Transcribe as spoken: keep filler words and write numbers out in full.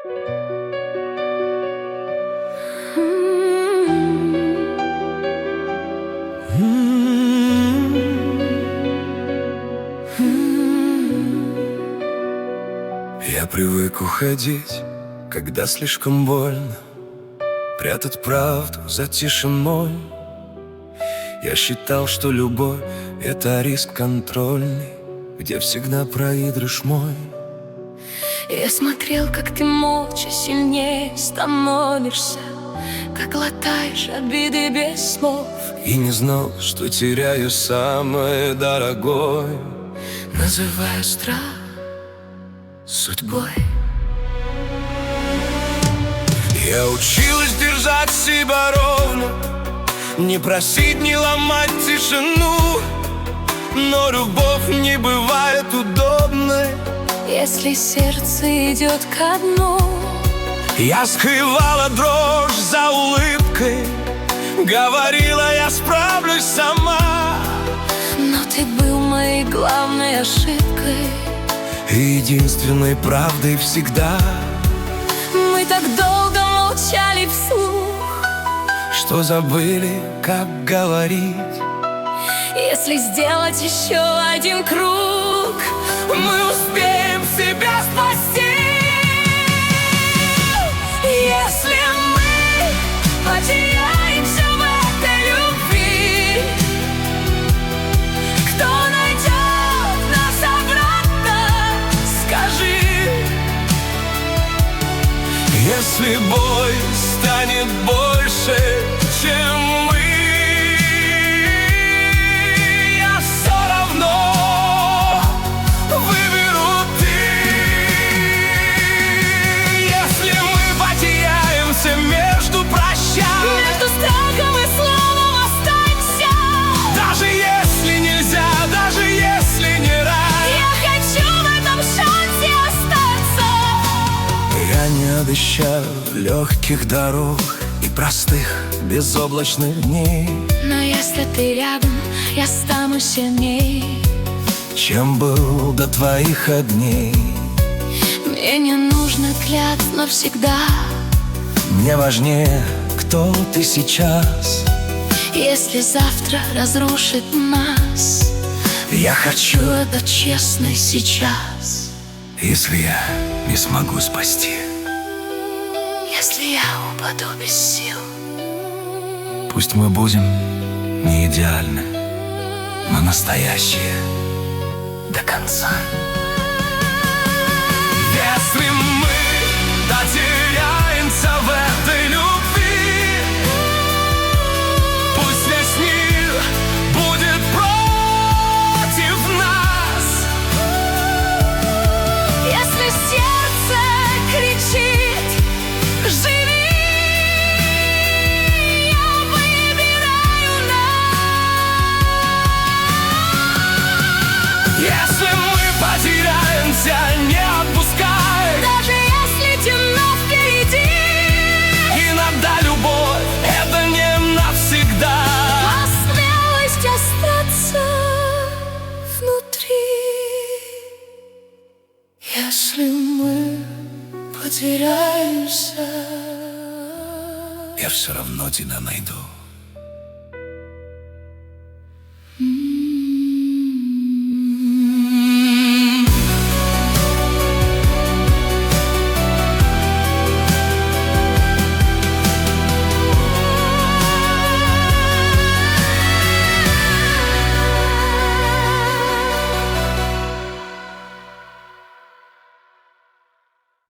Я привык уходить, когда слишком больно, прятать правду за тишиной. Я считал, что любовь — это риск контрольный, где всегда проигрыш мой. Я смотрел, как ты молча сильнее становишься, как глотаешь обиды без слов. И не знал, что теряю самое дорогое, называя страх судьбой. Я училась держать себя ровно, не просить, не ломать тишину. Но любовь не бывает удобной, если сердце идет ко дну. Я скрывала дрожь за улыбкой, говорила, я справлюсь сама. Но ты был моей главной ошибкой и единственной правдой всегда. Мы так долго молчали вслух, что забыли, как говорить. Если сделать еще один круг, мы успеем себя спасти. Если мы потеряемся в этой любви, кто найдет нас обратно, скажи. Если боль станет больше, чем мы, я все равно выберу ты. Если мы потеряемся между прощаний, между страхом и словом останься. даже если нельзя, даже если не рад, я хочу в этом шансе остаться. Я не обещаю легких дорог и простых безоблачных дней, но если ты рядом, я стану сильней, чем был до твоих огней. мне не нужно клятв навсегда, мне важнее, кто ты сейчас. если завтра разрушит нас, Я хочу, это честно сейчас. если я не смогу спасти, Если я упаду без сил, пусть мы будем не идеальны, но настоящие до конца. Если мы дотеряемся в этой любви, пусть весь мир будет против нас. если сердце кричит «Живи!», я выбираю нас. Если мы потеряемся, не отпускай, Даже если темно впереди, иногда любовь — это не навсегда. а смелость остаться внутри. Если мы потеряемся, Я все равно тебя найду.